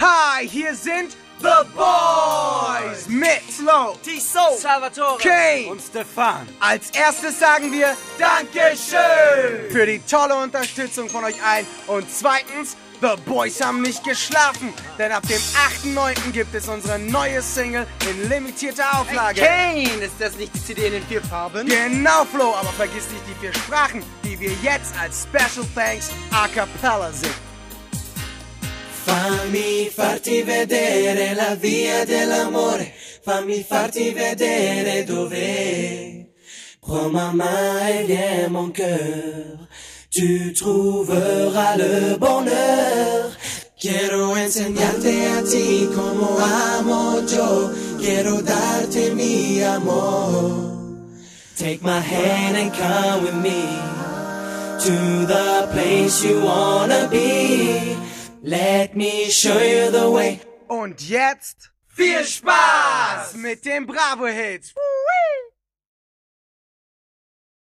Hi, hier sind The Boys mit Flo, Tissot, Salvatore Kane und Stefan. Als erstes sagen wir Dankeschön für die tolle Unterstützung von euch allen. Und zweitens, The Boys haben nicht geschlafen, denn ab dem 8.9. gibt es unsere neue Single in limitierter Auflage. Kane, ist das nicht die CD in den 4 Farben? Genau, Flo, aber vergiss nicht die 4 Sprachen, die wir jetzt als Special Thanks a cappella singen. Fammi farti vedere la via dell'amore, fammi farti vedere dov'è. Prends ma main et viens mon cœur, tu trouveras le bonheur. Quiero enseñarte a ti como amo yo, quiero darte mi amor. Take my hand and come with me to the place you wanna be. Let me show you the way. Und jetzt viel Spaß mit den Bravo-Hits.